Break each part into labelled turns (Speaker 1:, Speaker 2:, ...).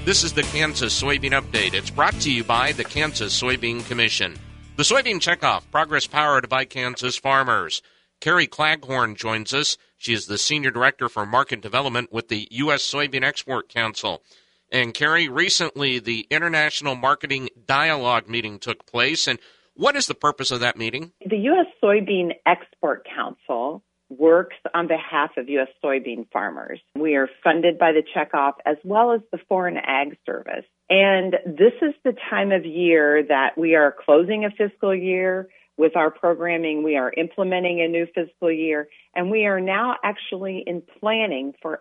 Speaker 1: This is the Kansas Soybean Update. It's brought to you by the Kansas Soybean Commission. The Soybean Checkoff, progress powered by Kansas farmers. Carrie Claghorn joins us. She is the Senior Director for Market Development with the U.S. Soybean Export Council. And Carrie, recently the International Marketing Dialogue meeting took place. And what is the purpose of that meeting?
Speaker 2: The U.S. Soybean Export Council works on behalf of U.S. soybean farmers. We are funded by the Checkoff as well as the Foreign Ag Service. And this is the time of year that we are closing a fiscal year with our programming. We are implementing a new fiscal year, and we are now actually in planning for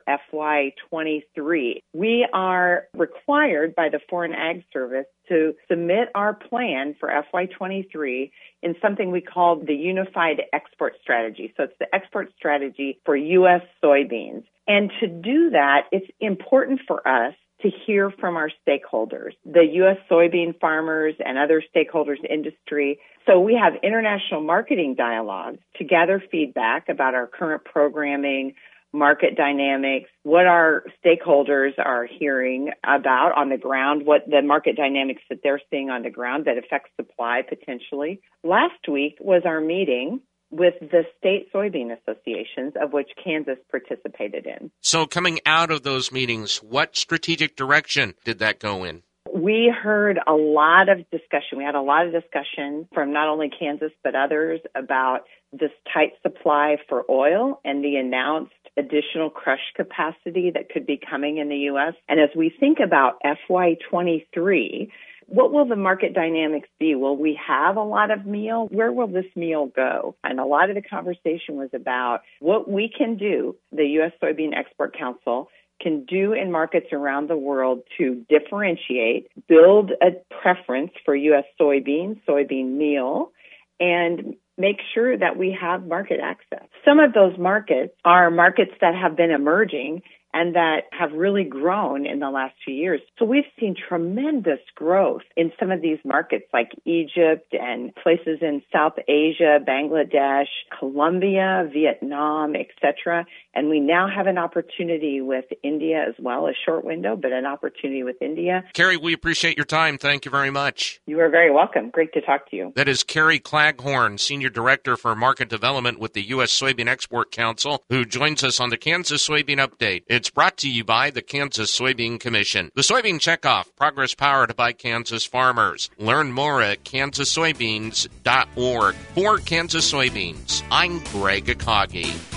Speaker 2: FY23. We are required by the Foreign Ag Service to submit our plan for FY23 in something we call the Unified Export Strategy. So it's the export strategy for U.S. soybeans. And to do that, it's important for us to hear from our stakeholders, the U.S. soybean farmers and other stakeholders in industry. So we have international marketing dialogues to gather feedback about our current programming, market dynamics, what our stakeholders are hearing about on the ground, what the market dynamics that they're seeing on the ground that affects supply potentially. Last week was our meeting with the state soybean associations, of which Kansas participated in.
Speaker 1: So coming out of those meetings, what strategic direction did that go in?
Speaker 2: We heard a lot of discussion. We had a lot of discussion from not only Kansas but others about this tight supply for oil and the announced additional crush capacity that could be coming in the U.S. And as we think about FY23, what will the market dynamics be? Will we have a lot of meal? Where will this meal go? And a lot of the conversation was about what we can do, the U.S. Soybean Export Council can do in markets around the world to differentiate, build a preference for U.S. soybean meal, and make sure that we have market access. Some of those markets are markets that have been emerging and that have really grown in the last few years. So we've seen tremendous growth in some of these markets like Egypt and places in South Asia, Bangladesh, Colombia, Vietnam, etc. And we now have an opportunity with India as well, a short window, but an opportunity with India.
Speaker 1: Carrie, we appreciate your time. Thank you very much.
Speaker 2: You are very welcome. Great to talk to you.
Speaker 1: That is Carrie Claghorn, Senior Director for Market Development with the U.S. Soybean Export Council, who joins us on the Kansas Soybean Update. It's brought to you by the Kansas Soybean Commission. The Soybean Checkoff, progress powered by Kansas farmers. Learn more at kansassoybeans.org. For Kansas Soybeans, I'm Greg Akagi.